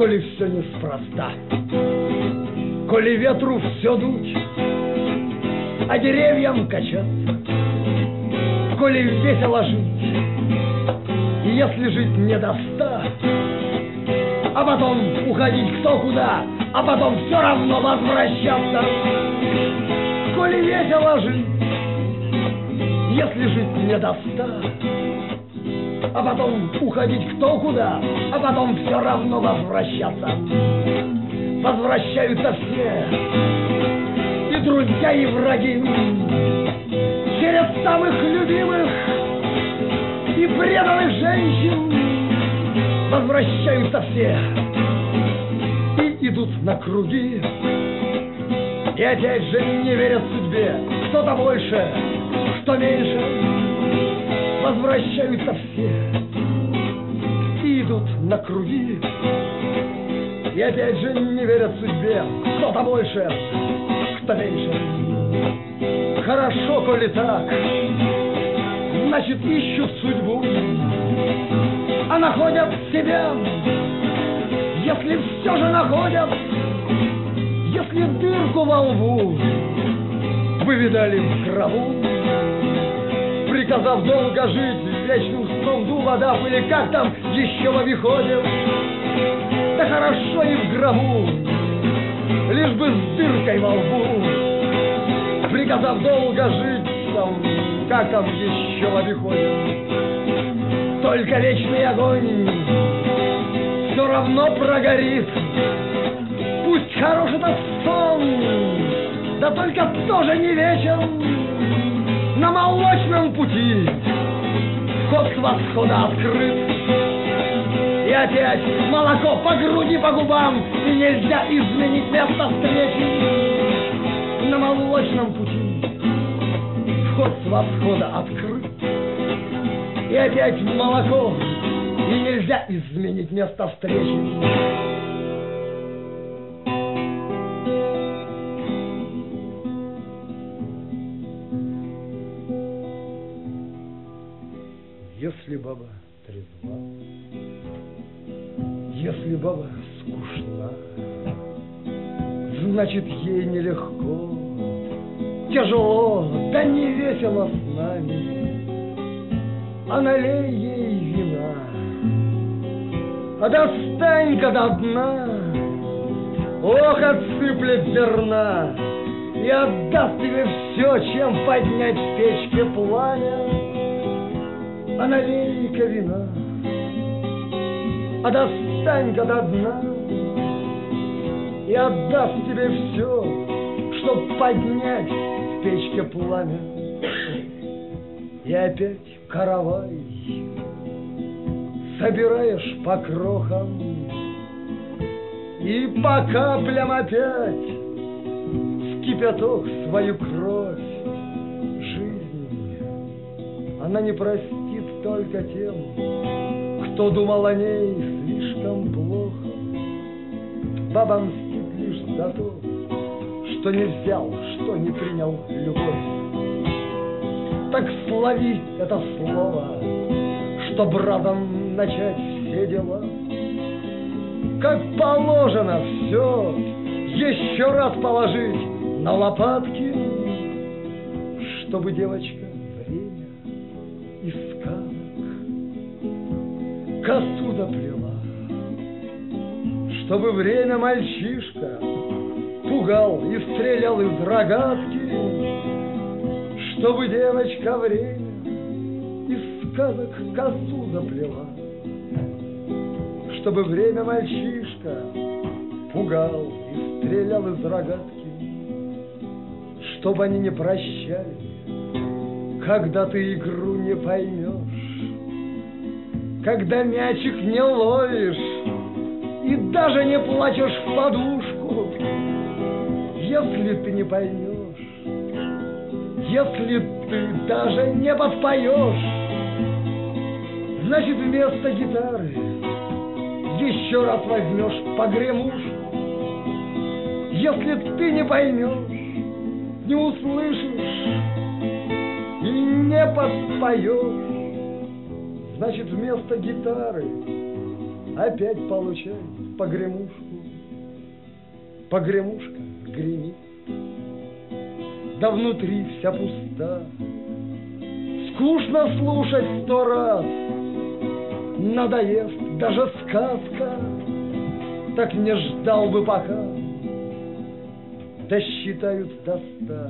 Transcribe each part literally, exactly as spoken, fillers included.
коли все неспроста, коли ветру все дуть, а деревьям качаться, коли весело жить, и если жить не до ста, а потом уходить кто куда, а потом все равно возвращаться, коли весело жить, если жить не до ста, а потом уходить кто куда, а потом все равно возвращаться. Возвращаются все, и друзья, и враги, через самых любимых и преданных женщин. Возвращаются все и идут на круги, и опять же не верят судьбе, кто-то больше, кто меньше. Возвращаются все и идут на круги, и опять же не верят судьбе, кто-то больше, кто меньше. Хорошо, коли так, значит ищут судьбу, а находят себя, если все же находят, если дырку во лбу вы видали в гробу, приказав долго жить, вечным сном дуводав, или как там еще в обиходе. Да хорошо и в гробу, лишь бы с дыркой во лбу, приказав долго жить, там, как там еще в обиходе. Только вечный огонь все равно прогорит. Пусть хорош этот сон, да только тоже не вечен. На молочном пути вход с восхода открыт, и опять молоко по груди, по губам, и нельзя изменить место встречи. На молочном пути вход с восхода открыт, и опять молоко, и нельзя изменить место встречи. Если баба трезва, если баба скучна, значит ей нелегко, тяжело, да не весело с нами. А налей ей вина, а достань-ка до дна, ох, отсыплет зерна и отдаст тебе все, чем поднять в печке пламя. А налей-ка вина, а достань-ка до дна и отдаст тебе все, чтоб поднять в печке пламя. И опять каравай собираешь по крохам, и по каплям опять в кипяток свою кровь. Жизнь, она не простит только тем, кто думал о ней слишком плохо. Баба мстит лишь за то, что не взял, что не принял любовь. Так слови это слово, чтоб разом начать все дела. Как положено все еще раз положить на лопатки, чтобы девочка время из сказок косу доплела, чтобы время мальчишка пугал и стрелял из рогатки, чтобы девочка время из сказок косу заплела, чтобы время мальчишка пугал и стрелял из рогатки, чтобы они не прощали, когда ты игру не поймешь, когда мячик не ловишь и даже не плачешь в подушку. Если ты не поймешь, если ты даже не подпоешь, значит вместо гитары еще раз возьмешь погремушку. Если ты не поймешь, не услышишь и не подпоешь, значит вместо гитары опять получай погремушку, погремушка гремит, да внутри вся пуста. Скучно слушать сто раз, надоест даже сказка, так не ждал бы пока досчитают до ста.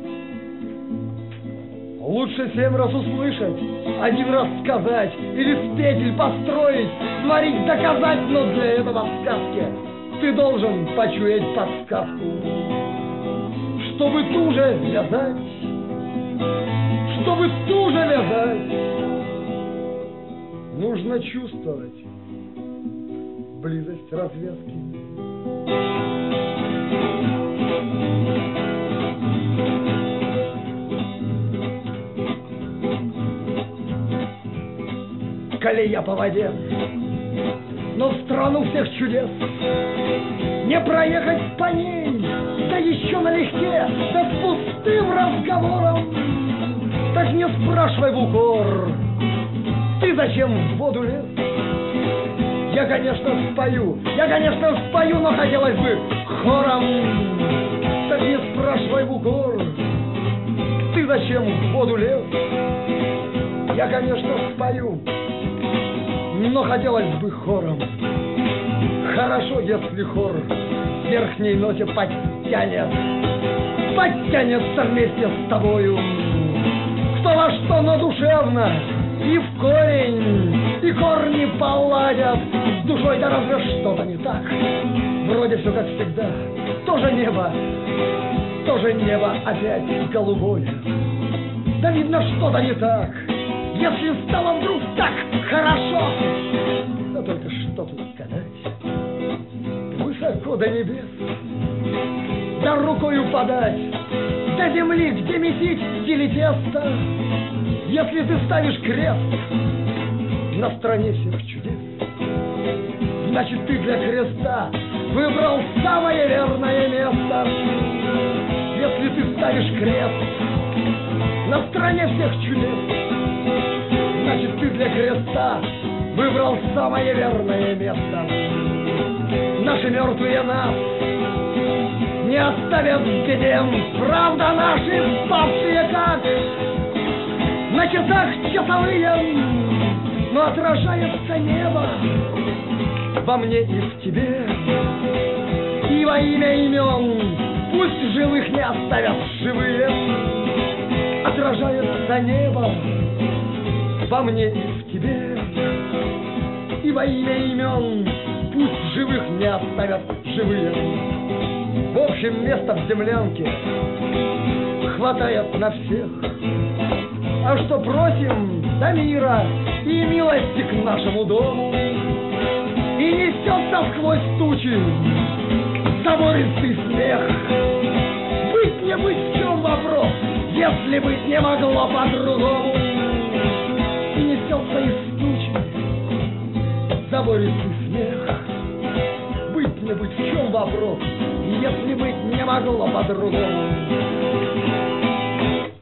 Лучше семь раз услышать, один раз сказать, или спеть, или построить, сварить, доказать, но для этого в сказке ты должен почуять подсказку. Чтобы туже вязать, чтобы туже вязать, нужно чувствовать близость развязки. Колея по воде, но в страну всех чудес не проехать по ней, да еще налегке, да с пустым разговором. Так не спрашивай в укор, ты зачем в воду лез? Я, конечно, спою, я, конечно, спою, но хотелось бы хором. Так не спрашивай в укор, ты зачем в воду лез? Я, конечно, спою, но хотелось бы хором. Хорошо, если хор в верхней ноте подтянет, подтянется вместе с тобою. Кто во что, но душевно, и в корень, и корни поладят. С душой-то разве что-то не так. Вроде все как всегда, тоже небо, тоже небо опять голубое. Да видно, что-то не так, если стало вдруг так хорошо. Да только что тут гадать, высоко до небес, да рукою подать до земли, где месить в стиле теста. Если ты ставишь крест на стране всех чудес, значит, ты для креста выбрал самое верное место. Если ты ставишь крест на стране всех чудес, значит, ты для креста выбрал самое верное место. Наши мертвые нас не оставят в беде, правда, наши спавшие как на часах часовые, но отражается небо во мне и в тебе. И во имя имен пусть живых не оставят живые. Отражается небо во мне и в тебе. И во имя имен пусть живых не оставят живые. В общем, места в землянке хватает на всех. А что просим до мира и милости к нашему дому. И несется сквозь тучи забористый смех. Быть не быть, в чем вопрос, если быть не могло по-другому. И несется из тучи забористый смех. Быть не быть, в чем вопрос, если быть не могло по-другому.